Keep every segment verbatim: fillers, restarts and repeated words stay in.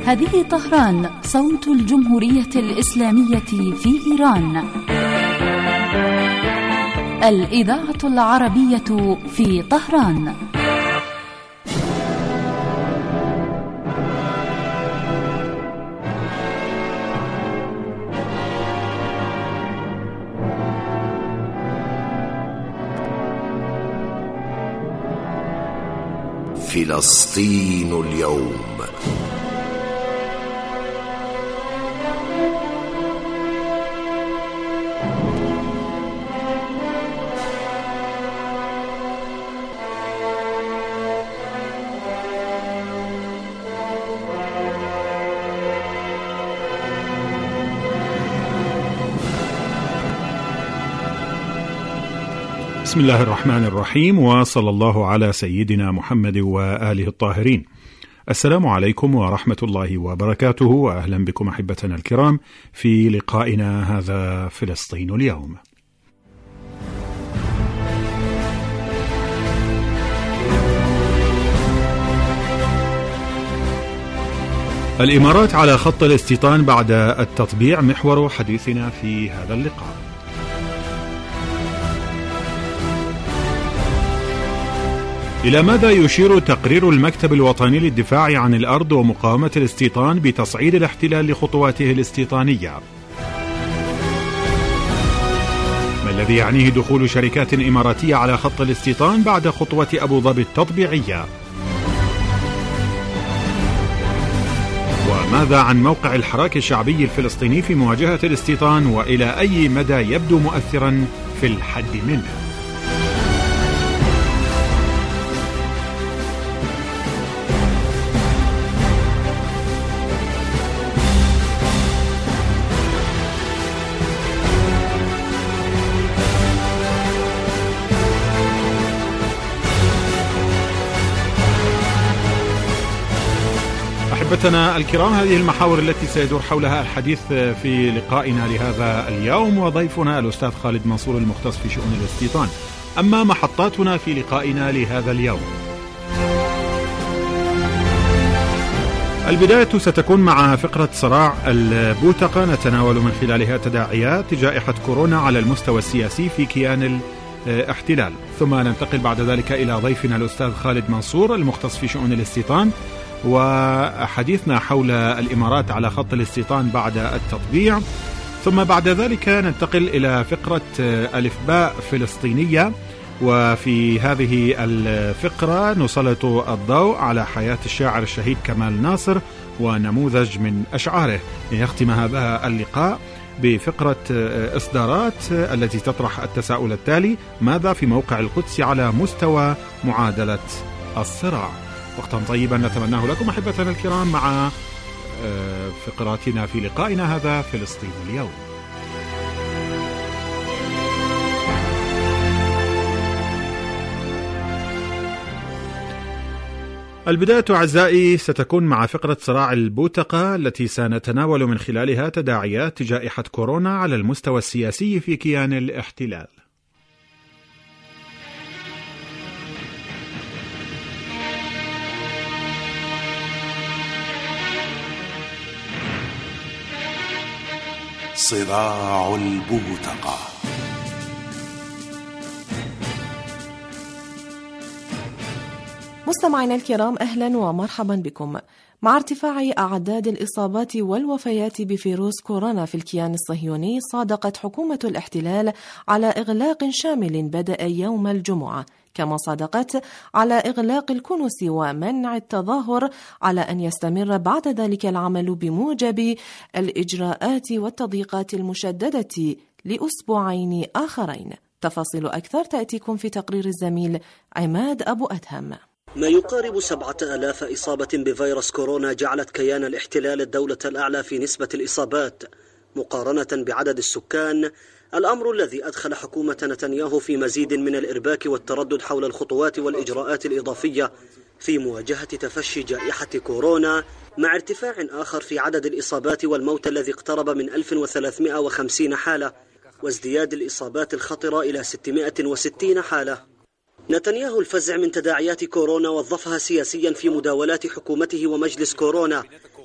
هذه طهران، صوت الجمهورية الإسلامية في إيران. الإذاعة العربية في طهران. فلسطين اليوم. بسم الله الرحمن الرحيم، وصلى الله على سيدنا محمد وآله الطاهرين. السلام عليكم ورحمة الله وبركاته، وأهلا بكم أحبتنا الكرام في لقائنا هذا فلسطين اليوم. الإمارات على خط الاستيطان بعد التطبيع محور حديثنا في هذا اللقاء. إلى ماذا يشير تقرير المكتب الوطني للدفاع عن الأرض ومقاومة الاستيطان بتصعيد الاحتلال لخطواته الاستيطانية؟ ما الذي يعنيه دخول شركات إماراتية على خط الاستيطان بعد خطوة أبو ظبي التطبيعية؟ وماذا عن موقع الحراك الشعبي الفلسطيني في مواجهة الاستيطان، وإلى أي مدى يبدو مؤثرا في الحد منه؟ أحبتنا الكرام، هذه المحاور التي سيدور حولها الحديث في لقائنا لهذا اليوم، وضيفنا الأستاذ خالد منصور المختص في شؤون الاستيطان. أما محطاتنا في لقائنا لهذا اليوم، البداية ستكون مع فقرة صراع البوتقة نتناول من خلالها تداعيات جائحة كورونا على المستوى السياسي في كيان الاحتلال، ثم ننتقل بعد ذلك إلى ضيفنا الأستاذ خالد منصور المختص في شؤون الاستيطان وحديثنا حول الإمارات على خط الاستيطان بعد التطبيع، ثم بعد ذلك ننتقل إلى فقرة ألف باء فلسطينية، وفي هذه الفقرة نسلط الضوء على حياة الشاعر الشهيد كمال ناصر ونموذج من أشعاره. ليختم هذا اللقاء بفقرة إصدارات التي تطرح التساؤل التالي: ماذا في موقع القدس على مستوى معادلة الصراع؟ وقتا طيبا نتمناه لكم أحبتنا الكرام مع فقراتنا في لقائنا هذا فلسطين اليوم. البداية أعزائي ستكون مع فقرة صراع البوتقة التي سنتناول من خلالها تداعيات جائحة كورونا على المستوى السياسي في كيان الاحتلال. صراع البوتقة. مستمعينا الكرام، أهلا ومرحبا بكم. مع ارتفاع أعداد الإصابات والوفيات بفيروس كورونا في الكيان الصهيوني، صادقت حكومة الاحتلال على إغلاق شامل بدأ يوم الجمعة، كما صادقت على إغلاق الكنوس ومنع التظاهر، على أن يستمر بعد ذلك العمل بموجب الإجراءات والتضييقات المشددة لأسبوعين آخرين. تفاصيل أكثر تأتيكم في تقرير الزميل عماد أبو أدهم. ما يقارب سبعة آلاف إصابة بفيروس كورونا جعلت كيان الاحتلال الدولة الأعلى في نسبة الإصابات مقارنة بعدد السكان، الأمر الذي أدخل حكومة نتنياهو في مزيد من الإرباك والتردد حول الخطوات والإجراءات الإضافية في مواجهة تفشي جائحة كورونا، مع ارتفاع آخر في عدد الإصابات والموت الذي اقترب من ألف وثلاثمائة وخمسين حالة، وازدياد الإصابات الخطرة إلى ستمائة وستين حالة. نتنياهو الفزع من تداعيات كورونا وظفها سياسيا في مداولات حكومته ومجلس كورونا،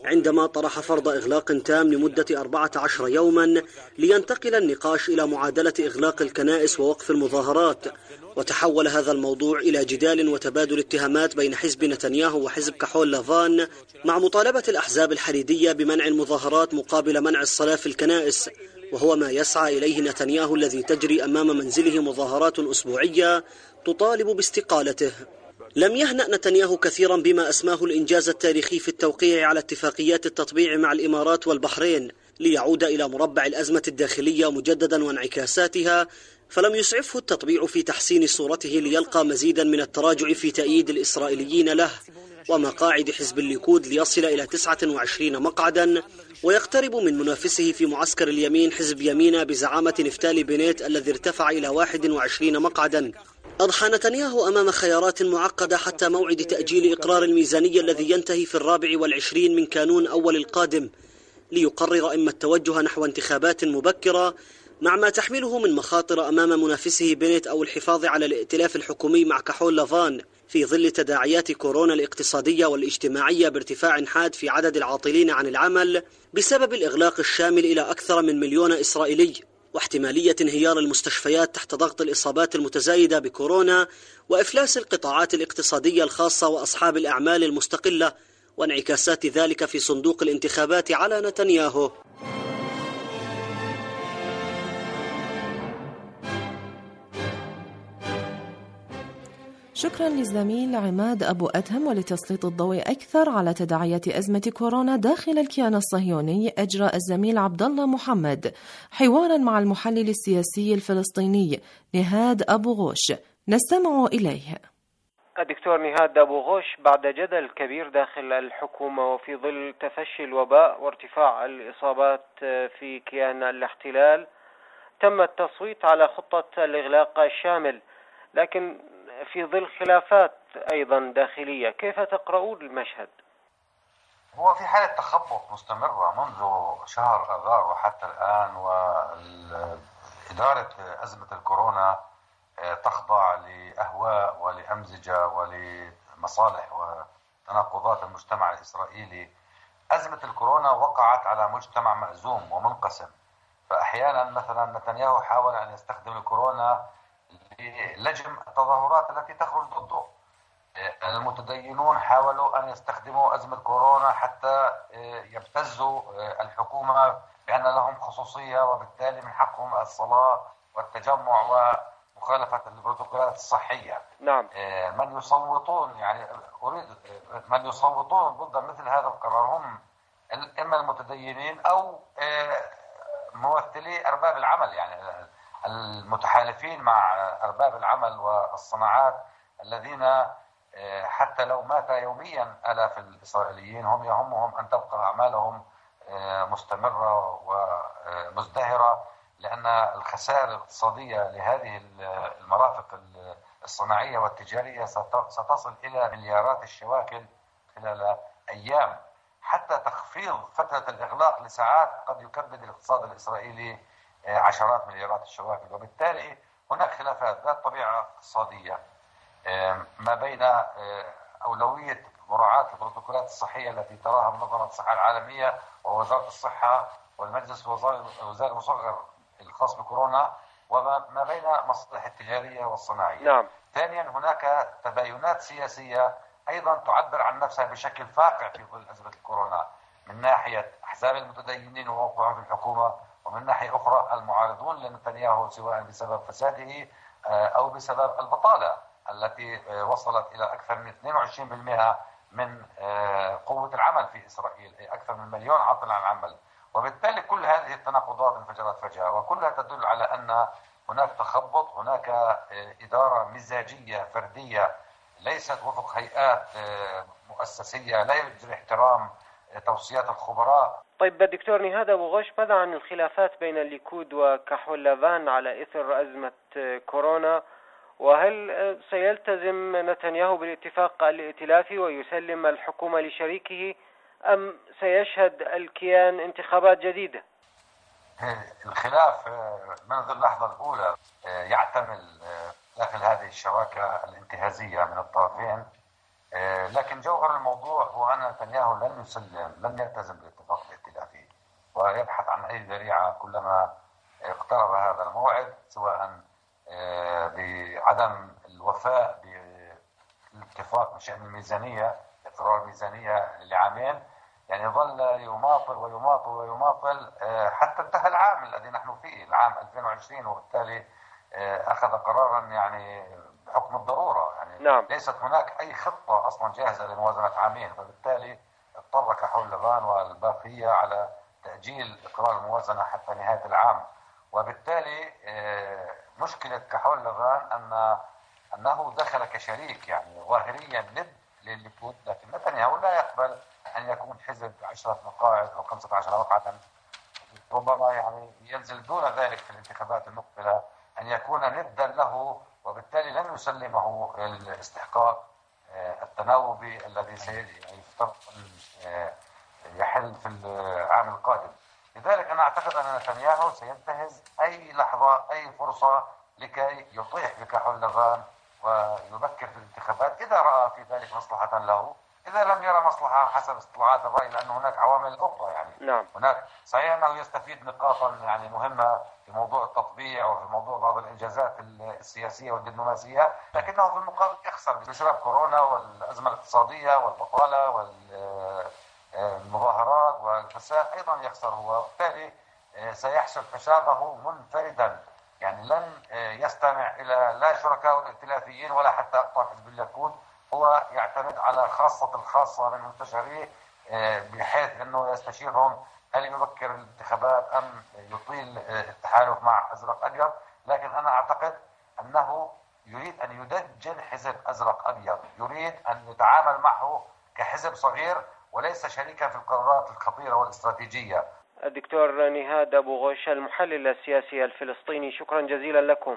عندما طرح فرض إغلاق تام لمدة أربعة عشر يوما لينتقل النقاش إلى معادلة إغلاق الكنائس ووقف المظاهرات. وتحول هذا الموضوع إلى جدال وتبادل اتهامات بين حزب نتنياهو وحزب كحول لافان، مع مطالبة الأحزاب الحريدية بمنع المظاهرات مقابل منع الصلاة في الكنائس، وهو ما يسعى إليه نتنياهو الذي تجري أمام منزله مظاهرات أسبوعية تطالب باستقالته. لم يهنأ نتنياهو كثيرا بما أسماه الإنجاز التاريخي في التوقيع على اتفاقيات التطبيع مع الإمارات والبحرين ليعود إلى مربع الأزمة الداخلية مجددا وانعكاساتها، فلم يسعفه التطبيع في تحسين صورته ليلقى مزيدا من التراجع في تأييد الإسرائيليين له ومقاعد حزب الليكود ليصل إلى تسعة وعشرين مقعدا، ويقترب من منافسه في معسكر اليمين حزب يمينة بزعامة نفتالي بنيت الذي ارتفع إلى واحد وعشرين مقعدا. أضحى نتنياهو أمام خيارات معقدة حتى موعد تأجيل إقرار الميزانية الذي ينتهي في الرابع والعشرين من كانون أول القادم، ليقرر إما التوجه نحو انتخابات مبكرة مع ما تحمله من مخاطر أمام منافسه بنيت أو الحفاظ على الائتلاف الحكومي مع كحول لافان في ظل تداعيات كورونا الاقتصادية والاجتماعية بارتفاع حاد في عدد العاطلين عن العمل بسبب الإغلاق الشامل إلى أكثر من مليون إسرائيلي، واحتمالية انهيار المستشفيات تحت ضغط الإصابات المتزايدة بكورونا، وإفلاس القطاعات الاقتصادية الخاصة وأصحاب الأعمال المستقلة، وانعكاسات ذلك في صندوق الانتخابات على نتنياهو. شكرا للزميل عماد أبو أدهم. ولتسليط الضوء أكثر على تداعيات أزمة كورونا داخل الكيان الصهيوني، أجرى الزميل عبد الله محمد حوارا مع المحلل السياسي الفلسطيني نهاد أبو غوش، نستمع إليه. الدكتور نهاد أبو غوش، بعد جدل كبير داخل الحكومة وفي ظل تفشي الوباء وارتفاع الإصابات في كيان الاحتلال، تم التصويت على خطة الإغلاق الشامل، لكن في ظل خلافات أيضا داخلية، كيف تقرؤون المشهد؟ هو في حالة تخبط مستمرة منذ شهر آذار وحتى الآن، وإدارة أزمة الكورونا تخضع لأهواء ولأمزجة ولمصالح وتناقضات المجتمع الإسرائيلي. أزمة الكورونا وقعت على مجتمع مأزوم ومنقسم، فأحيانا مثلا نتنياهو حاول أن يستخدم الكورونا لجم التظاهرات التي تخرج ضده. المتدينون حاولوا أن يستخدموا أزمة كورونا حتى يبتزوا الحكومة بأن لهم خصوصية وبالتالي من حقهم الصلاة والتجمع ومخالفة البروتوكولات الصحية. نعم. من يصوتون يعني أريد من يصوتون ضد مثل هذا القرار هم إما المتدينين أو ممثلي أرباب العمل، يعني المتحالفين مع أرباب العمل والصناعات الذين حتى لو مات يوميا آلاف الإسرائيليين هم يهمهم أن تبقى أعمالهم مستمرة ومزدهرة، لأن الخسائر الاقتصادية لهذه المرافق الصناعية والتجارية ستصل إلى مليارات الشواكل خلال أيام. حتى تخفيض فترة الإغلاق لساعات قد يكبد الاقتصاد الإسرائيلي عشرات مليارات الشواكل، وبالتالي هناك خلافات ذات طبيعة اقتصادية ما بين أولوية مراعاة البروتوكولات الصحية التي تراها منظمة الصحة العالمية ووزارة الصحة والمجلس الوزاري المصغر الخاص بكورونا، وما بين مصالح التجارية والصناعية. نعم. ثانيا هناك تباينات سياسية أيضا تعبر عن نفسها بشكل فاقع في ظل أزمة الكورونا، من ناحية أحزاب المتدينين ووقوعهم في الحكومة، ومن ناحية أخرى المعارضون لنتنياهو سواء بسبب فساده أو بسبب البطالة التي وصلت إلى أكثر من اثنين وعشرين بالمئة من قوة العمل في إسرائيل، أي أكثر من مليون عاطل عن العمل. وبالتالي كل هذه التناقضات انفجرت فجأة، وكلها تدل على أن هناك تخبط، هناك إدارة مزاجية فردية ليست وفق هيئات مؤسسية، لا يجري احترام توصيات الخبراء. طيب دكتور نهاد أبو غوش، ماذا عن الخلافات بين الليكود وكحول لافان على إثر أزمة كورونا؟ وهل سيلتزم نتنياهو بالاتفاق الائتلافي ويسلم الحكومة لشريكه، أم سيشهد الكيان انتخابات جديدة؟ الخلاف منذ اللحظة الأولى يعتمل داخل هذه الشراكة الانتهازية من الطرفين لكن جوهر الموضوع هو أن نتنياهو لن يسلم، لن يلتزم بالاتفاق الائتلافي ويبحث عن أي ذريعة كلما اقترب هذا الموعد، سواء بعدم الوفاء بالاتفاق بشأن الميزانية، إقرار الميزانية لعامين، يعني ظل يماطل ويماطل ويماطل حتى انتهى العام الذي نحن فيه، العام ألفين وعشرين، وبالتالي أخذ قرارا يعني بحكم الضرورة، يعني نعم. ليست هناك أي خطة أصلا جاهزة لموازنة عامين، فبالتالي اضطر كحول لبان والباقية على تأجيل إقرار الموازنة حتى نهاية العام. وبالتالي مشكلة كحول لبان أن أنه دخل كشريك يعني ظاهريا ند للليكود، لكن نتنياهو لا يقبل أن يكون حزب بعشرة مقاعد أو خمسة عشر مقعدا، ربما يعني ينزل دون ذلك في الانتخابات المقبلة، أن يكون ندا له، وبالتالي لن يسلمه الاستحقاق التناوبي الذي سيفترض أن يحل في العام القادم. لذلك أنا أعتقد أن نتنياهو سينتهز أي لحظة، أي فرصة لكي يطيح بكحول لبان ويبكر في الانتخابات إذا رأى في ذلك مصلحة له. إذا لم يرى مصلحة حسب استطلاعات الرأي، لأن هناك عوامل أخرى يعني نعم. هناك صحيح أنه يستفيد نقاطا يعني مهمة في موضوع التطبيع وفي موضوع بعض الإنجازات السياسية والدبلوماسية، لكنه في المقابل يخسر بسبب كورونا والأزمة الاقتصادية والبطالة والمظاهرات والفساد، أيضا يخسر هو، وبالتالي سيحسب حسابه منفردا، يعني لن يستمع إلى لا شركاء الائتلافيين ولا حتى أقطار حزب الليكود، هو يعتمد على خاصة الخاصة من منتشريه بحيث أنه يستشيرهم هل يبكر الانتخابات أم يطيل التحالف مع أزرق أبيض. لكن أنا أعتقد أنه يريد أن يدجن حزب أزرق أبيض، يريد أن يتعامل معه كحزب صغير وليس شريكا في القرارات الخطيرة والاستراتيجية. الدكتور نهاد أبو غوش المحلل السياسي الفلسطيني، شكرا جزيلا لكم.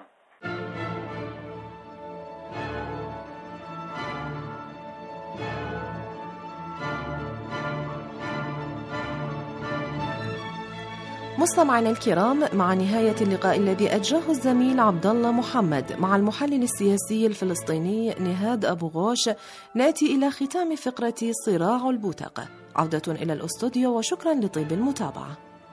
مستمعينا الكرام، مع نهاية اللقاء الذي أجراه الزميل عبد الله محمد مع المحلل السياسي الفلسطيني نهاد أبو غوش، نأتي إلى ختام فقرة صراع البوتقة. عودة إلى الأستوديو وشكرا لطيب المتابعة.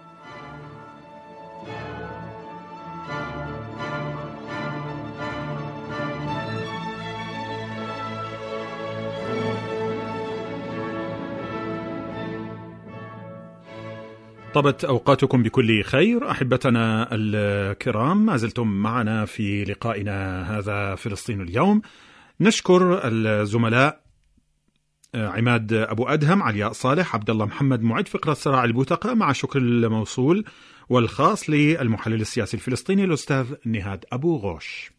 طبت أوقاتكم بكل خير أحبتنا الكرام، ما زلتم معنا في لقائنا هذا فلسطين اليوم. نشكر الزملاء عماد أبو أدهم، علياء صالح، عبد الله محمد معد فقرة صراع البوتقة، مع شكر الموصول والخاص للمحلل السياسي الفلسطيني الأستاذ نهاد أبو غوش.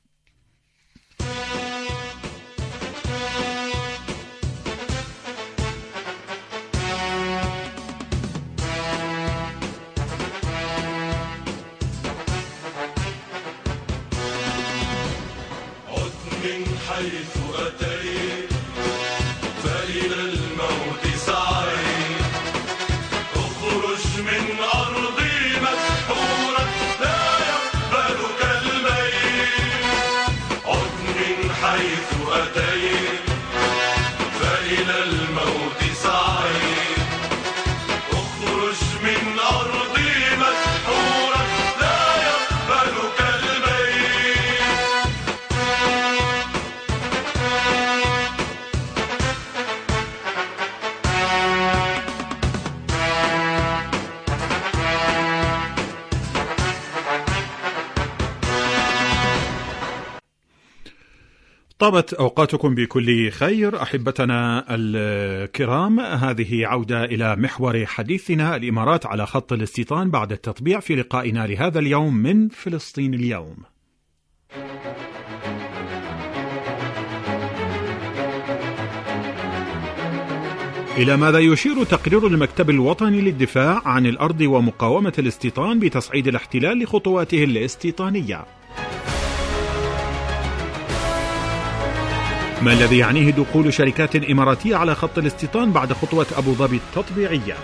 حيث أتيت فإلى الموت سعيت، اخرج من أرضي مسحورا لا يقبلك الميت. عد من حيث أتيت فإلى الموت سعيت، اخرج من أرضي مسحورا لا يقبلك طابت أوقاتكم بكل خير أحبتنا الكرام. هذه عودة إلى محور حديثنا، الإمارات على خط الاستيطان بعد التطبيع، في لقائنا لهذا اليوم من فلسطين اليوم. إلى ماذا يشير تقرير المكتب الوطني للدفاع عن الأرض ومقاومة الاستيطان بتصعيد الاحتلال لخطواته الاستيطانية؟ ما الذي يعنيه دخول شركات إماراتية على خط الاستيطان بعد خطوة أبو ظبي التطبيعية؟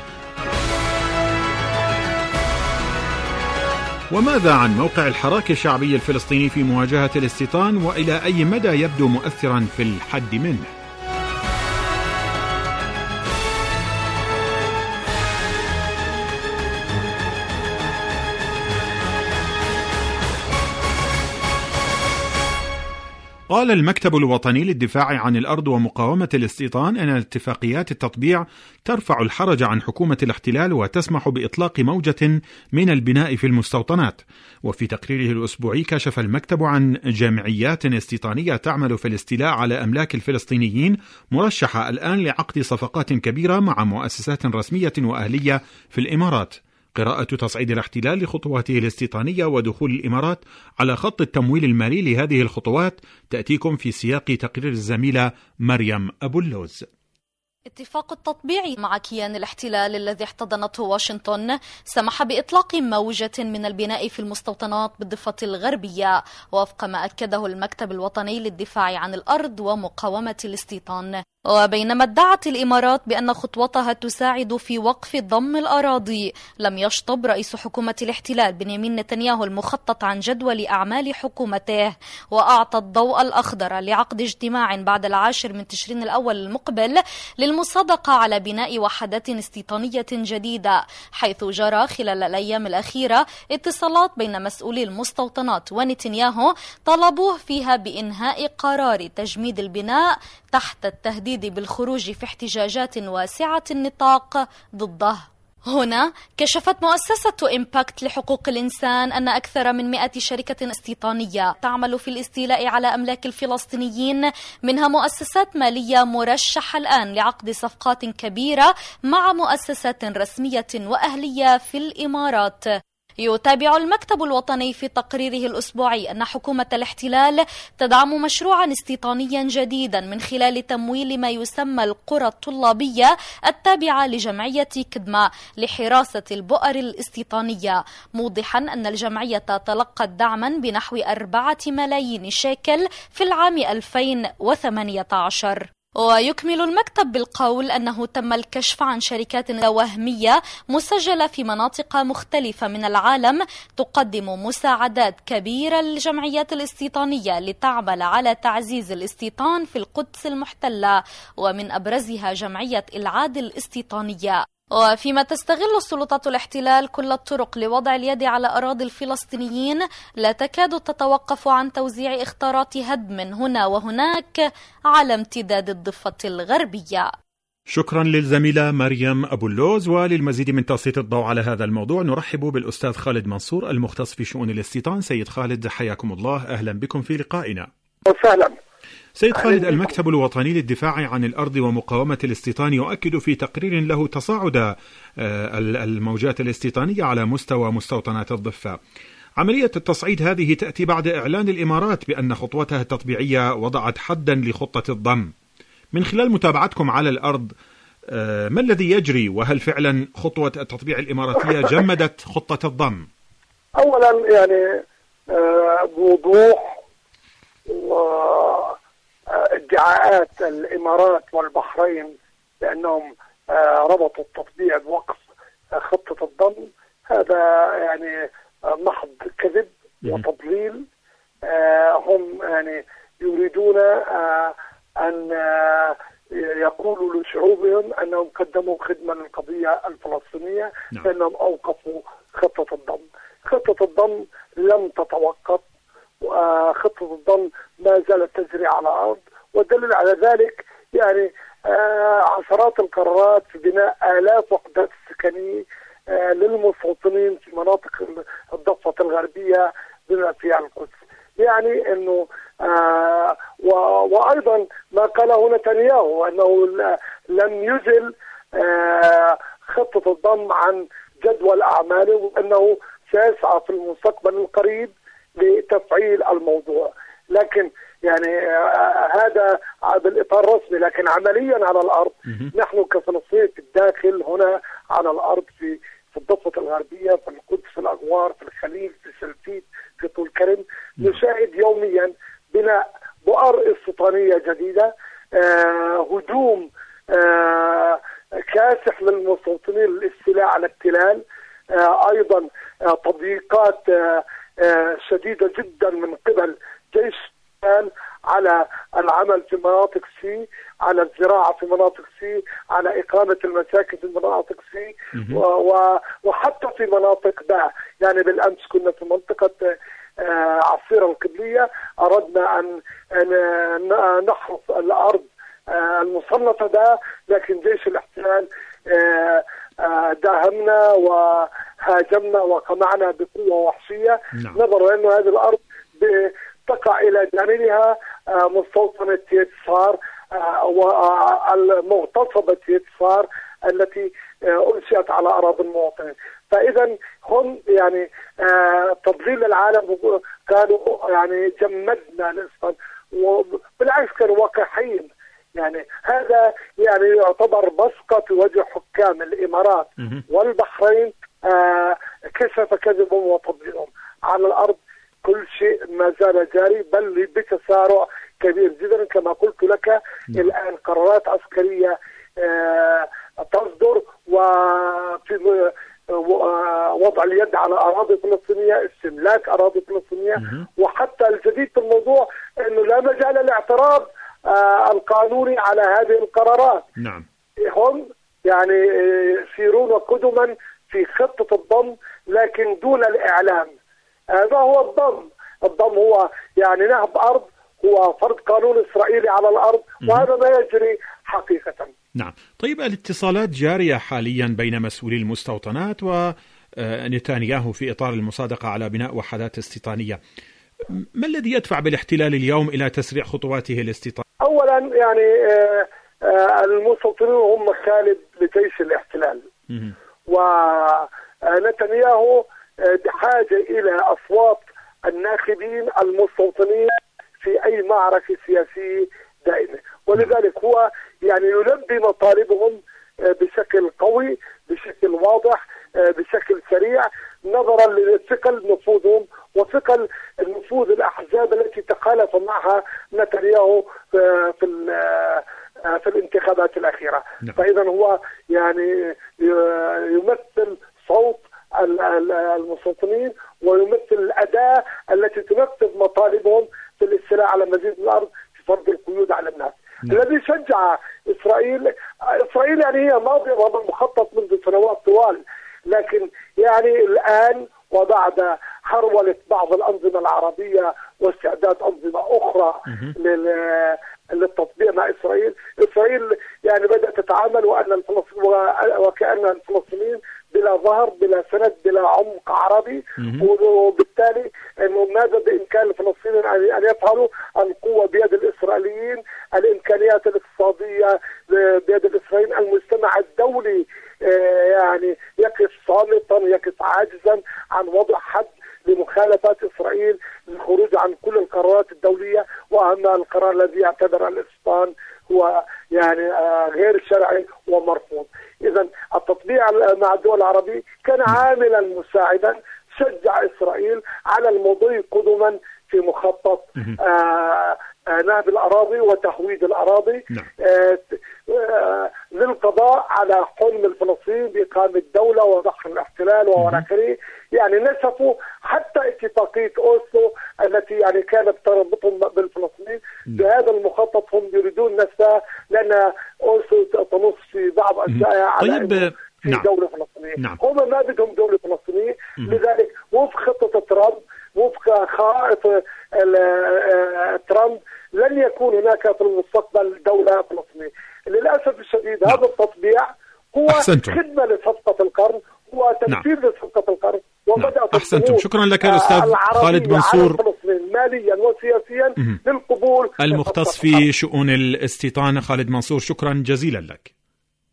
وماذا عن موقع الحراك الشعبي الفلسطيني في مواجهة الاستيطان، وإلى أي مدى يبدو مؤثرا في الحد منه؟ قال المكتب الوطني للدفاع عن الأرض ومقاومة الاستيطان أن اتفاقيات التطبيع ترفع الحرج عن حكومة الاحتلال وتسمح بإطلاق موجة من البناء في المستوطنات. وفي تقريره الأسبوعي كشف المكتب عن جمعيات استيطانية تعمل في الاستيلاء على أملاك الفلسطينيين، مرشحة الآن لعقد صفقات كبيرة مع مؤسسات رسمية وأهلية في الإمارات. قراءة تصعيد الاحتلال لخطواته الاستيطانية ودخول الإمارات على خط التمويل المالي لهذه الخطوات تأتيكم في سياق تقرير الزميلة مريم أبو اللوز. اتفاق التطبيع مع كيان الاحتلال الذي احتضنته واشنطن سمح بإطلاق موجة من البناء في المستوطنات بالضفة الغربية، وفق ما أكده المكتب الوطني للدفاع عن الأرض ومقاومة الاستيطان. وبينما ادعت الإمارات بأن خطوتها تساعد في وقف ضم الأراضي، لم يشطب رئيس حكومة الاحتلال بنيامين نتنياهو المخطط عن جدول أعمال حكومته، وأعطى الضوء الأخضر لعقد اجتماع بعد العاشر من تشرين الأول المقبل للمصادقة على بناء وحدات استيطانية جديدة، حيث جرى خلال الأيام الأخيرة اتصالات بين مسؤولي المستوطنات ونتنياهو طلبوه فيها بإنهاء قرار تجميد البناء تحت التهديد بالخروج في احتجاجات واسعة النطاق ضده. هنا كشفت مؤسسة إمباكت لحقوق الإنسان أن أكثر من مئة شركة استيطانية تعمل في الاستيلاء على أملاك الفلسطينيين، منها مؤسسات مالية مرشحة الآن لعقد صفقات كبيرة مع مؤسسات رسمية وأهلية في الإمارات. يتابع المكتب الوطني في تقريره الأسبوعي أن حكومة الاحتلال تدعم مشروعا استيطانيا جديدا من خلال تمويل ما يسمى القرى الطلابية التابعة لجمعية كدمة لحراسة البؤر الاستيطانية، موضحا أن الجمعية تلقت دعما بنحو أربعة ملايين شيكل في العام ألفين وثمانية عشر. ويكمل المكتب بالقول أنه تم الكشف عن شركات وهمية مسجلة في مناطق مختلفة من العالم تقدم مساعدات كبيرة للجمعيات الاستيطانية لتعمل على تعزيز الاستيطان في القدس المحتلة، ومن أبرزها جمعية العاد الاستيطانية. وفيما تستغل السلطات الاحتلال كل الطرق لوضع اليد على أراضي الفلسطينيين، لا تكاد تتوقف عن توزيع إخطارات هدم هنا وهناك على امتداد الضفة الغربية. شكرا للزميلة مريم أبو اللوز. وللمزيد من تسليط الضوء على هذا الموضوع نرحب بالأستاذ خالد منصور المختص في شؤون الاستيطان. سيد خالد حياكم الله، أهلا بكم في لقائنا. وسهلا. سيد خالد، المكتب الوطني للدفاع عن الأرض ومقاومة الاستيطان يؤكد في تقرير له تصاعد الموجات الاستيطانية على مستوى مستوطنات الضفة. عملية التصعيد هذه تأتي بعد إعلان الإمارات بأن خطوتها التطبيعية وضعت حدا لخطة الضم. من خلال متابعتكم على الأرض، ما الذي يجري، وهل فعلا خطوة التطبيع الإماراتية جمدت خطة الضم؟ أولا يعني بوضوح وادعاءات الإمارات والبحرين بأنهم ربطوا التطبيع بوقف خطة الضم، هذا يعني محض كذب وتضليل. هم يعني يريدون أن يقولوا لشعوبهم أنهم قدموا خدمة للقضية الفلسطينية بأنهم أوقفوا خطة الضم. خطة الضم لم تتوقف، وخطة الضم ما زالت تجري على الأرض، والدليل على ذلك يعني عشرات القرارات في بناء آلاف وحدات سكنية للمستوطنين في مناطق الضفة الغربية بما فيها القدس. يعني انه آه وايضا ما قاله نتنياهو انه لم يزل آه خطة الضم عن جدول اعماله، وانه سيسعى في المستقبل القريب لتفعيل الموضوع. لكن يعني آه هذا بالاطار الرسمي، لكن عمليا على الارض نحن كفلسطين في الداخل هنا على الارض في في الضفة الغربية، في القدس، في الأغوار، في الخليل، في سلفيت، في طول كرم، نشاهد يوميا بناء بؤر استيطانية جديدة، آه هجوم آه كاسح للمستوطنين للاستيلاء على الاحتلال، آه أيضا آه تضييقات آه آه شديدة جدا من قبل جيش الشمال على العمل في مناطق سي، على الزراعة في مناطق سي، على إقامة المساكن في مناطق سي، و... و... وحتى في مناطق باء. يعني بالأمس كنا في منطقة عصير القبلية أردنا أن نحرس الأرض المصنفة ده، لكن جيش الاحتلال داهمنا وهاجمنا وقمعنا بقوة وحشية. نظرا أن هذه الأرض تقع إلى جانبها مستوطنة تيتسار والمغتصبة تيتسار التي أنشئت على أراضي المواطنين. فإذا هم يعني تضليل العالم كانوا يعني جمدنا الإسلام، وبالعكس كانوا وقاحين. يعني هذا يعني يعتبر مسقط في وجه حكام الإمارات والبحرين. آه كشف كذبهم وتضليلهم على الأرض. كل شيء ما زال جاري، بل بتسارع كبير جدا كما قلت لك. الآن قرارات عسكرية آه تصدر وفي وضع اليد على أراضي فلسطينية، استملاك أراضي فلسطينية. وحتى الجديد في الموضوع أنه لا مجال للاعتراض آه القانوني على هذه القرارات. نعم. هم يعني يسيرون قدما في خطة الضم لكن دون الإعلام. هذا آه هو الضم. الضم هو يعني نهب أرض، هو فرض قانون إسرائيلي على الأرض، وهذا ما يجري حقيقة. نعم. طيب، الاتصالات جارية حاليا بين مسؤولي المستوطنات ونتنياهو في إطار المصادقة على بناء وحدات استيطانية. ما الذي يدفع بالاحتلال اليوم إلى تسريع خطواته الاستيطانية؟ أولا يعني آه آه المستوطنين هم مخالب لجيش الاحتلال، ونتنياهو بحاجة إلى أصوات الناخبين المستوطنين في أي معركة سياسية دائمة، ولذلك هو يعني يلبي مطالبهم بشكل قوي، بشكل واضح، بشكل سريع، نظرا لثقل نفوذهم وثقل نفوذ الأحزاب التي تخالف معها نتنياهو في في الانتخابات الأخيرة. فإذا هو يعني يمثل صوت المستوطنين ويمثل الأداة التي تنفذ مطالبهم في الاستيلاء على مزيد من الأرض، في فرض القيود على الناس. نعم. الذي شجع إسرائيل إسرائيل يعني هي ماضية وهذا مخطط منذ سنوات طوال، لكن يعني الآن وبعد هرولة بعض الأنظمة العربية واستعداد أنظمة أخرى للتطبيع مع إسرائيل، إسرائيل يعني بدأت تتعامل وأن الفلسطين وكأن الفلسطينيين بلا ظهر، بلا سند، بلا عمق عربي، وبالتالي انه ماذا بامكان الفلسطينيين ان يفعلوا؟ القوه بيد الاسرائيليين، الامكانيات الاقتصاديه بيد الاسرائيليين، المجتمع الدولي يعني يقف صامتا، يقف عاجزا عن وضع حد لمخالفات اسرائيل للخروج عن كل القرارات الدوليه، واهم القرار الذي يعتبر الاستيطان هو يعني غير شرعي ومرفوض. إذا التطبيع مع الدول العربية كان عاملا مساعدا شجع إسرائيل على المضي قدما في مخطط آه نهب الأراضي وتهويد الأراضي آه آه للقضاء على حلم الفلسطينيين بإقامة دولة وضخ الاحتلال وآخره. يعني نسفوا حتى اتفاقية أوسلو التي يعني كانت تربطهم بالفلسطينيين بهذا المخطط. هم يريدون نسفها لأن أوسلو تنص في بعض أجزائها على طيب. في نعم. دولة فلسطينية. نعم. هم ما بدهم دولة فلسطينية. لذلك وفق خطة ترامب، وفق خائط ترامب، لن يكون هناك في المستقبل دولة فلسطينية. للأسف الشديد هذا التطبيع هو أحسنتم. خدمة لصفقة القرن، هو تنفيذ نعم. لصفقة القرن. وبدأت أحسنتم. شكرا لك الأستاذ خالد منصور، ماليا وسياسيا للقبول، المختص في شؤون الاستيطان. خالد منصور، شكرا جزيلا لك.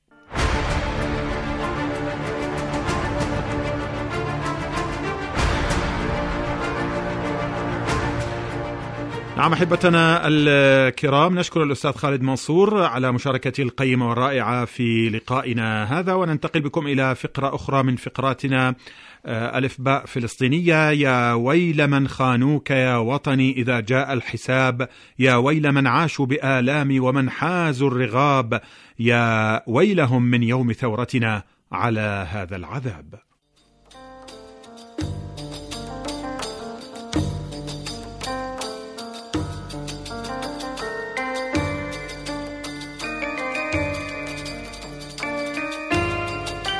نعم أحبتنا الكرام، نشكر الأستاذ خالد منصور على مشاركته القيمة والرائعة في لقائنا هذا، وننتقل بكم إلى فقرة أخرى من فقراتنا. ألف باء فلسطينية. يا ويل من خانوك يا وطني إذا جاء الحساب، يا ويل من عاشوا بآلام ومن حازوا الرغاب، يا ويلهم من يوم ثورتنا على هذا العذاب.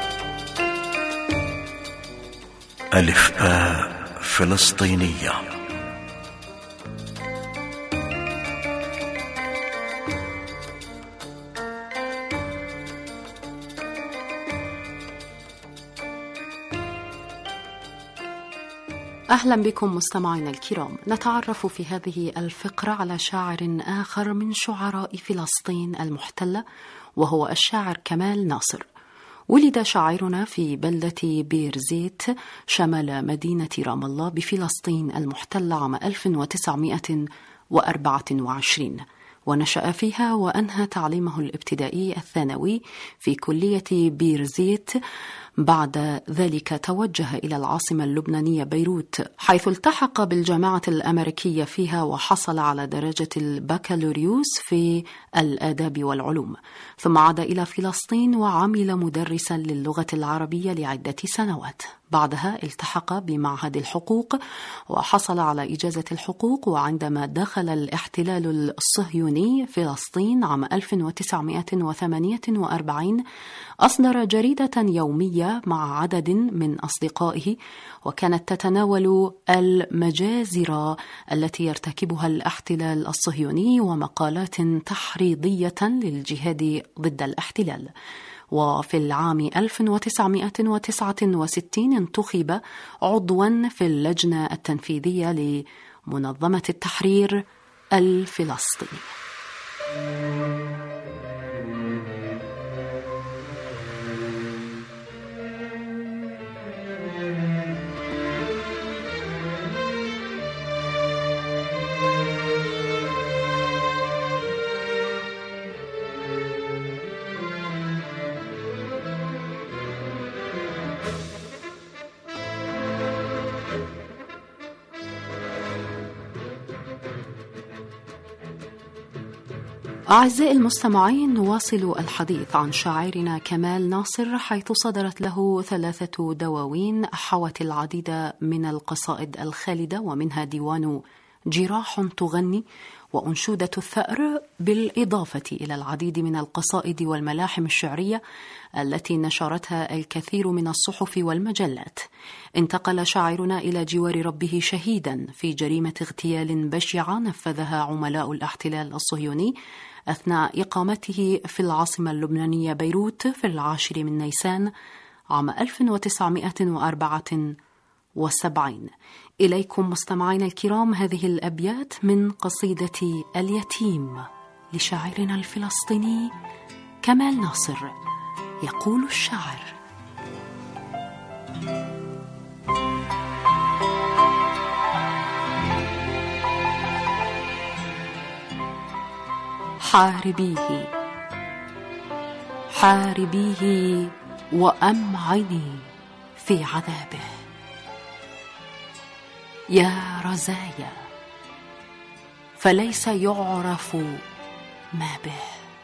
ألف باء فلسطينية. أهلا بكم مستمعينا الكرام. نتعرف في هذه الفقرة على شاعر آخر من شعراء فلسطين المحتلة، وهو الشاعر كمال ناصر. ولد شاعرنا في بلدة بيرزيت شمال مدينة رام الله بفلسطين المحتلة عام ألف وتسعمائة وأربعة وعشرين، ونشأ فيها وأنهى تعليمه الابتدائي الثانوي في كلية بيرزيت. بعد ذلك توجه إلى العاصمة اللبنانية بيروت، حيث التحق بالجامعة الأمريكية فيها وحصل على درجة البكالوريوس في الآداب والعلوم، ثم عاد إلى فلسطين وعمل مدرسا للغة العربية لعدة سنوات. بعدها التحق بمعهد الحقوق وحصل على إجازة الحقوق، وعندما دخل الاحتلال الصهيوني فلسطين عام ألف وتسعمائة وثمانية وأربعين أصدر جريدة يومية مع عدد من أصدقائه، وكانت تتناول المجازر التي يرتكبها الاحتلال الصهيوني ومقالات تحريضية للجهاد ضد الاحتلال. وفي العام ألف وتسعمائة وتسعة وستين انتخب عضوا في اللجنة التنفيذية لمنظمة التحرير الفلسطيني. أعزائي المستمعين، نواصل الحديث عن شاعرنا كمال ناصر، حيث صدرت له ثلاثة دواوين حوت العديد من القصائد الخالدة، ومنها ديوان جراح تغني وأنشودة الثأر، بالإضافة إلى العديد من القصائد والملاحم الشعرية التي نشرتها الكثير من الصحف والمجلات. انتقل شاعرنا إلى جوار ربه شهيدا في جريمة اغتيال بشعة نفذها عملاء الاحتلال الصهيوني أثناء إقامته في العاصمة اللبنانية بيروت في العاشر من نيسان عام ألف وتسعمائة وأربعة وسبعين. إليكم مستمعين الكرام هذه الأبيات من قصيدة اليتيم لشاعرنا الفلسطيني كمال ناصر. يقول الشاعر: حاربيه حاربيه وأمعني في عذابه، يا رزايا فليس يعرف ما به.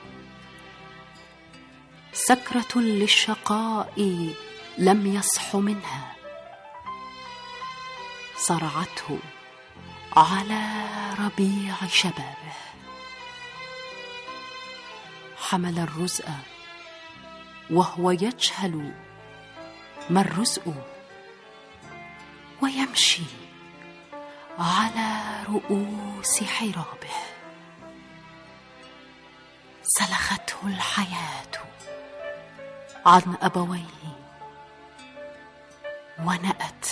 سكرة للشقاء لم يصح منها، صرعته على ربيع شبابه. حمل الرزء وهو يجهل ما الرزء، ويمشي على رؤوس حرابه. سلخته الحياة عن أبويه، ونأت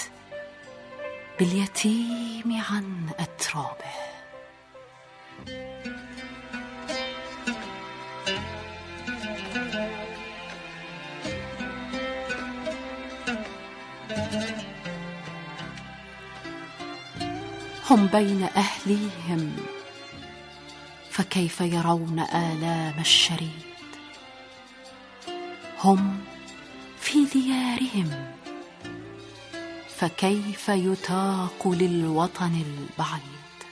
باليتيم عن أترابه. هم بين أهليهم فكيف يرون آلام الشريد، هم في ديارهم فكيف يتاق للوطن البعيد.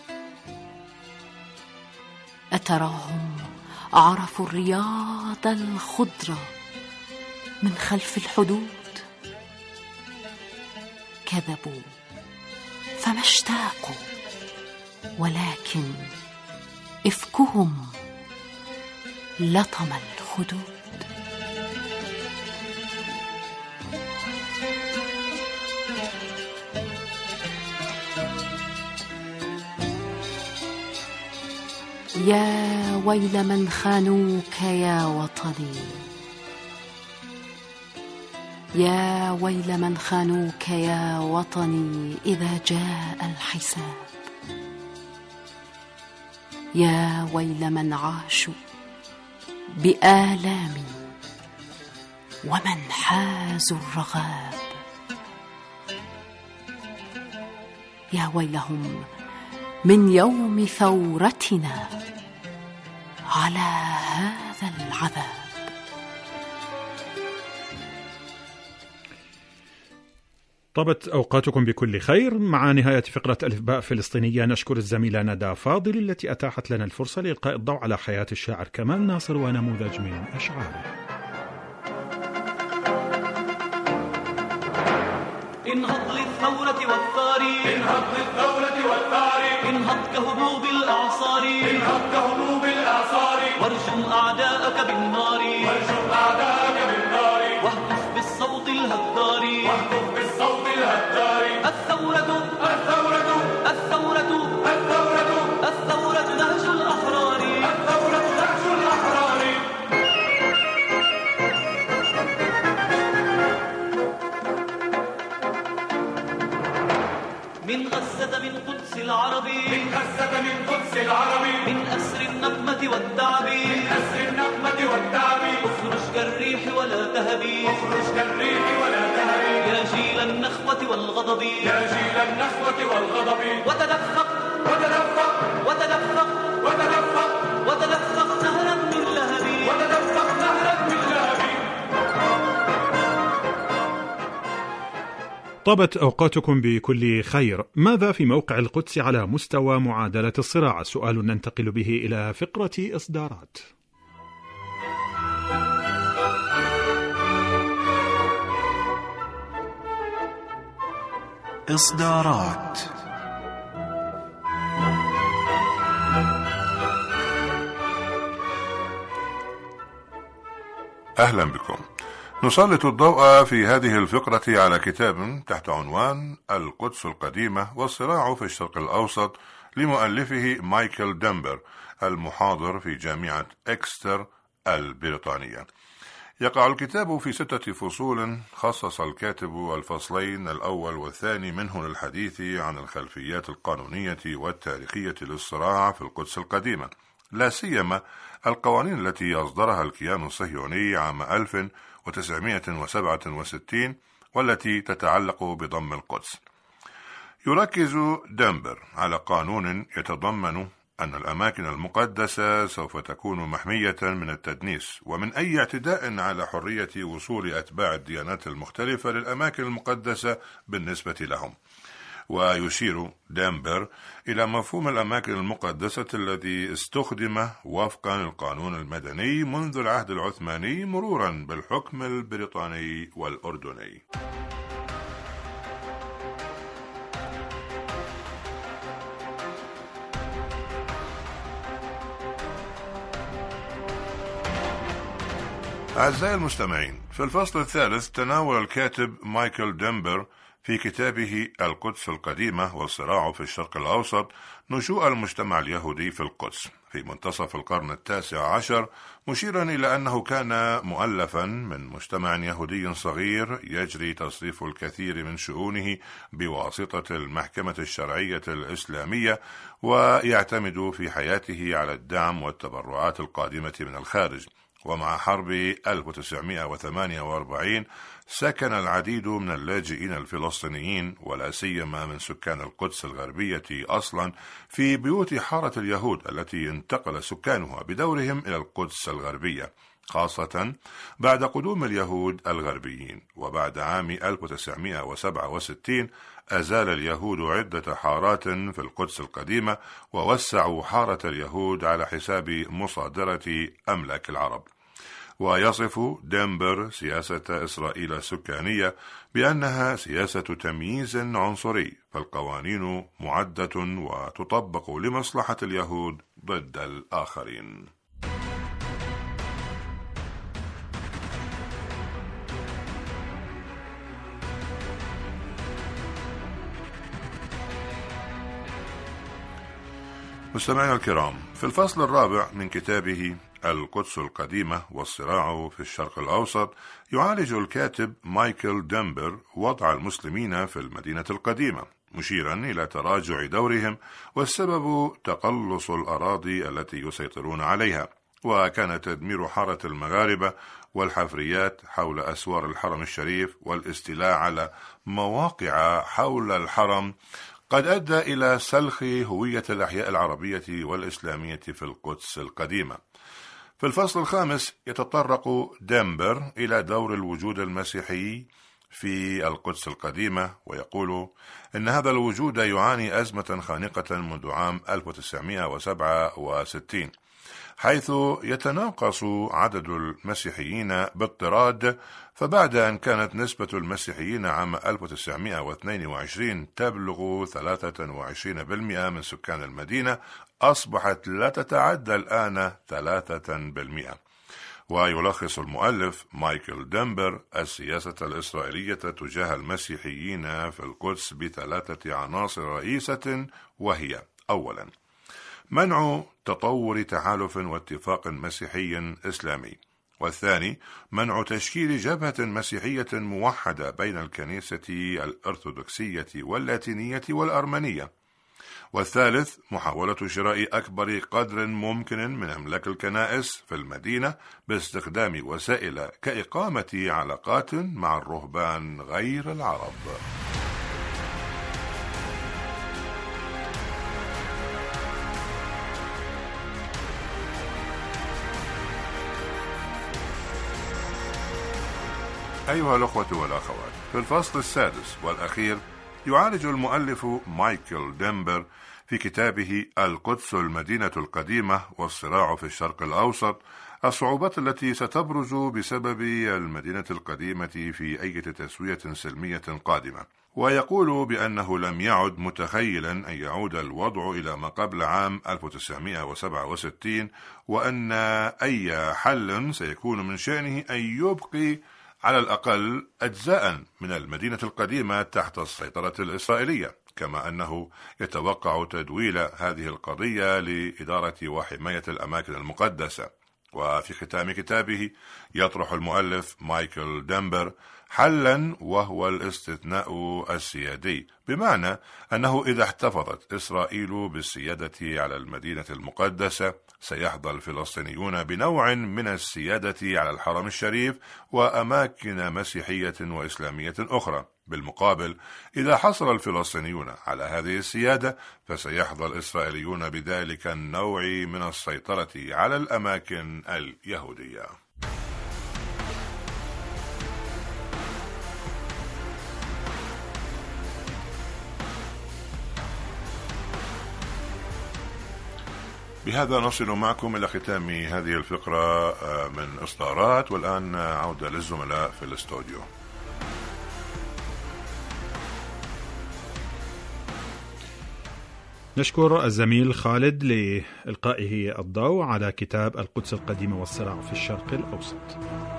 أتراهم عرفوا الرياض الخضرة من خلف الحدود، كذبوا فما اشتاقوا، ولكن إفكهم لطم الخدود. يا ويل من خانوك يا وطني، يا ويل من خانوك يا وطني إذا جاء الحساب، يا ويل من عاشوا بآلام ومن حازوا الرغاب، يا ويلهم من يوم ثورتنا على هذا العذاب. طابت أوقاتكم بكل خير. مع نهاية فقرة ألف باء فلسطينية نشكر الزميلة ندى فاضل التي أتاحت لنا الفرصة لإلقاء الضوء على حياة الشاعر كمال ناصر ونموذج من أشعاره. انهض للثورة والثار، انهض للثورة والثار، انهض كهبوب الأعصار، انهض كهبوب الأعصار، وارجم أعداءك بالنار، وارجم أعداءك بالنار، واهتف بالصوت الهدار، واهتف بالصوت الهدار. الثورة الثورة الثورة الثورة الثورة نهج الأحرار، الثورة نهج الأحرار. من غزة من قدس العربي، من غزة من قدس العربي، من أسر النقمة والتعب، من أسر النقمة والتعب، اخرج كالريح ولا تهبي، اخرج كالريح ولا تهبي، يا جيل النخوة والغضب، يا جيل النخوة والغضب، وتدفق وتدفق وتدفق وتدفق وتدفق نهرا من لهب، وتدفق نهرا من لهب. طابت أوقاتكم بكل خير. ماذا في موقع القدس على مستوى معادلة الصراع؟ سؤال ننتقل به إلى فقرة إصدارات. إصدارات. أهلا بكم. نسلط الضوء في هذه الفقرة على كتاب تحت عنوان القدس القديمة والصراع في الشرق الأوسط لمؤلفه مايكل دمبر المحاضر في جامعة إكستر البريطانية. يقع الكتاب في ستة فصول خصص الكاتب الفصلين الأول والثاني منه للحديث عن الخلفيات القانونية والتاريخية للصراع في القدس القديمة، لا سيما القوانين التي أصدرها الكيان الصهيوني عام ألف وتسعمائة وسبعة وستين والتي تتعلق بضم القدس. يركز دمبر على قانون يتضمن أن الأماكن المقدسة سوف تكون محمية من التدنيس ومن أي اعتداء على حرية وصول أتباع الديانات المختلفة للأماكن المقدسة بالنسبة لهم. ويشير دامبر إلى مفهوم الأماكن المقدسة الذي استخدم وفقا للقانون المدني منذ العهد العثماني مرورا بالحكم البريطاني والأردني. أعزائي المستمعين، في الفصل الثالث تناول الكاتب مايكل دمبر في كتابه القدس القديمة والصراع في الشرق الأوسط نشوء المجتمع اليهودي في القدس في منتصف القرن التاسع عشر، مشيرا إلى أنه كان مؤلفا من مجتمع يهودي صغير يجري تصريف الكثير من شؤونه بواسطة المحكمة الشرعية الإسلامية، ويعتمد في حياته على الدعم والتبرعات القادمة من الخارج. ومع حرب ألف وتسعمائة وثمانية وأربعين سكن العديد من اللاجئين الفلسطينيين ولا سيما من سكان القدس الغربية أصلا في بيوت حارة اليهود التي انتقل سكانها بدورهم إلى القدس الغربية، خاصة بعد قدوم اليهود الغربيين. وبعد عام ألف وتسعمائة وسبعة وستين أزال اليهود عدة حارات في القدس القديمة ووسعوا حارة اليهود على حساب مصادرة أملاك العرب. ويصف دمبر سياسة إسرائيل السكانية بأنها سياسة تمييز عنصري، فالقوانين معدة وتطبق لمصلحة اليهود ضد الآخرين. مستمعينا الكرام، في الفصل الرابع من كتابه القدس القديمة والصراع في الشرق الأوسط، يعالج الكاتب مايكل ديمبر وضع المسلمين في المدينة القديمة، مشيرا إلى تراجع دورهم، والسبب تقلص الأراضي التي يسيطرون عليها. وكان تدمير حارة المغاربة والحفريات حول أسوار الحرم الشريف والاستيلاء على مواقع حول الحرم قد أدى إلى سلخ هوية الأحياء العربية والإسلامية في القدس القديمة. في الفصل الخامس يتطرق ديمبر إلى دور الوجود المسيحي في القدس القديمة، ويقول إن هذا الوجود يعاني أزمة خانقة منذ عام ألف وتسعمائة وسبعة وستين، حيث يتناقص عدد المسيحيين باضطراد. فبعد أن كانت نسبة المسيحيين عام ألف وتسعمائة واثنين وعشرين تبلغ ثلاثة وعشرين بالمئة من سكان المدينة، أصبحت لا تتعدى الآن ثلاثة بالمئة. ويلخص المؤلف مايكل ديمبر السياسة الإسرائيلية تجاه المسيحيين في القدس بثلاثة عناصر رئيسة، وهي: أولا، منع تطور تحالف واتفاق مسيحي إسلامي، والثاني منع تشكيل جبهة مسيحية موحدة بين الكنيسة الأرثوذكسية واللاتينية والأرمنية، والثالث محاولة شراء أكبر قدر ممكن من أملاك الكنائس في المدينة باستخدام وسائل كإقامة علاقات مع الرهبان غير العرب. أيها الأخوة والأخوات، في الفصل السادس والأخير يعالج المؤلف مايكل ديمبر في كتابه القدس المدينة القديمة والصراع في الشرق الأوسط الصعوبات التي ستبرز بسبب المدينة القديمة في أي تسوية سلمية قادمة، ويقول بأنه لم يعد متخيلا أن يعود الوضع إلى ما قبل عام ألف وتسعمائة وسبعة وستين، وأن أي حل سيكون من شأنه أن يبقي على الأقل أجزاء من المدينة القديمة تحت السيطرة الإسرائيلية، كما أنه يتوقع تدويل هذه القضية لإدارة وحماية الأماكن المقدسة. وفي ختام كتابه يطرح المؤلف مايكل ديمبر حلا، وهو الاستثناء السيادي، بمعنى أنه إذا احتفظت إسرائيل بالسيادة على المدينة المقدسة سيحظى الفلسطينيون بنوع من السيادة على الحرم الشريف وأماكن مسيحية وإسلامية أخرى. بالمقابل، إذا حصل الفلسطينيون على هذه السيادة فسيحظى الإسرائيليون بذلك النوع من السيطرة على الأماكن اليهودية. بهذا نصل معكم إلى ختام هذه الفقرة من إصدارات، والآن عودة للزملاء في الاستوديو. نشكر الزميل خالد لإلقائه الضوء على كتاب القدس القديمة والصراع في الشرق الأوسط.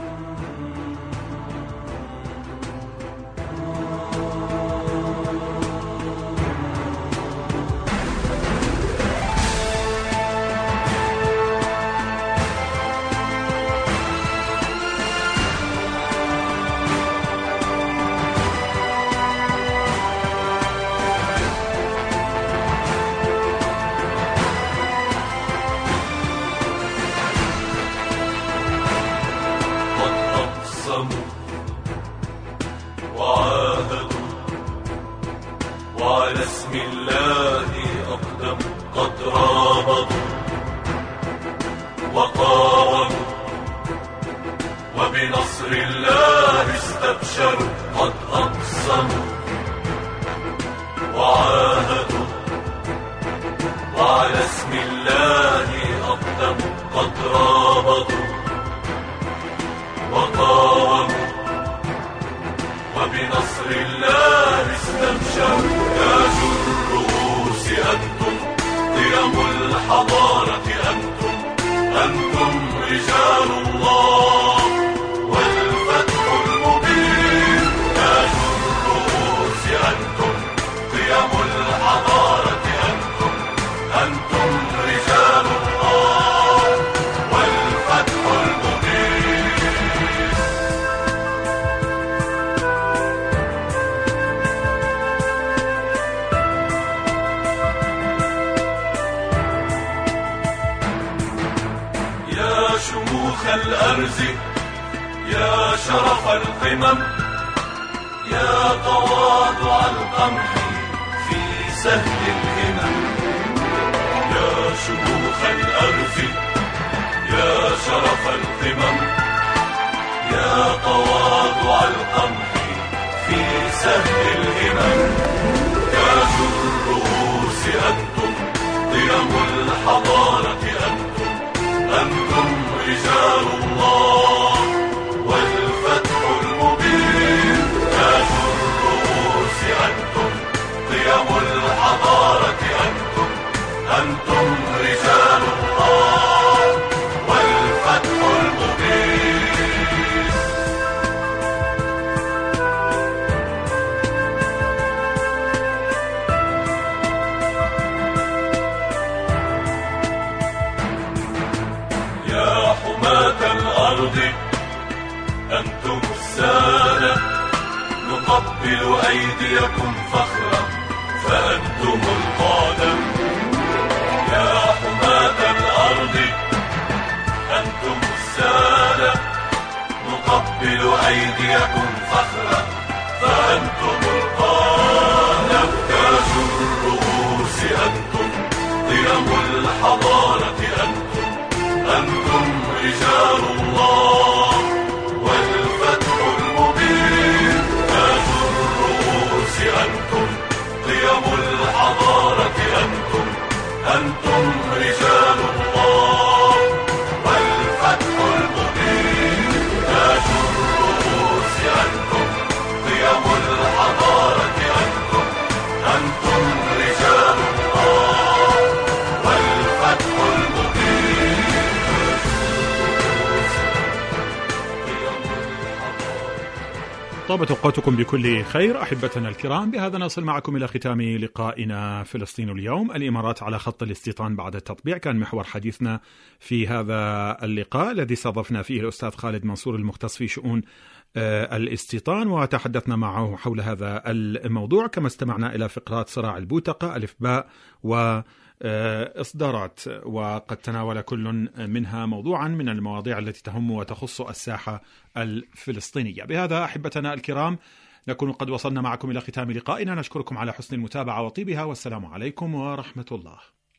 وعلى اسم الله أقدموا، قد رابطوا وقاوموا، وبنصر الله استبشروا. قد أقسموا وعاهدوا، وعلى اسم الله أقدموا، قد رابطوا وقاوموا، وبنصر الله استبشروا. تاج الرؤوس أنتم، قيم الحضارة أنتم، أنتم رجال الله والفتح المبين. تاج الرؤوس أنتم، قيم الحضارة أنتم، أنتم رجال الله والفتح شموخ الأرز يا شرف القمم يا تواضع القمح في سهل الهمم يا شموخ الأرز يا شرف القمم يا تواضع القمح في سهل الهمم تاج الرؤوس أنتم قيم الحضارة أنتم أنتم رجال الله والفتح المبين تاج الرؤوس أنتم قيم الحضارة أنتم أنتم رجال الله والفتح المبين يا حماة الأرض أنتم السادة نقبل أيديكم فخرا فأنتم القادة يا حماة الأرض أنتم السادة نقبل أيديكم فخرا فأنتم القادة تاج الرؤوس أنتم قيم الحضارة أنتم أنتم رجال الله والفتح المبين تاج الرؤوس أنتم قيم الحضارة أنتم أنتم رجال الله والفتح المبين تاج الرؤوس أنتم قيم الحضارة أنتم أنتم رجال الله والفتح المبين. طابت أوقاتكم بكل خير أحبتنا الكرام. بهذا نصل معكم إلى ختام لقائنا فلسطين اليوم. الإمارات على خط الاستيطان بعد التطبيع كان محور حديثنا في هذا اللقاء الذي استضفنا فيه الأستاذ خالد منصور المختص في شؤون الاستيطان وتحدثنا معه حول هذا الموضوع، كما استمعنا إلى فقرات صراع البوتقة ألف باء و إصدارات، وقد تناول كل منها موضوعا من المواضيع التي تهم وتخص الساحة الفلسطينية. بهذا أحبتنا الكرام نكون قد وصلنا معكم إلى ختام لقائنا. نشكركم على حسن المتابعة وطيبها، والسلام عليكم ورحمة الله.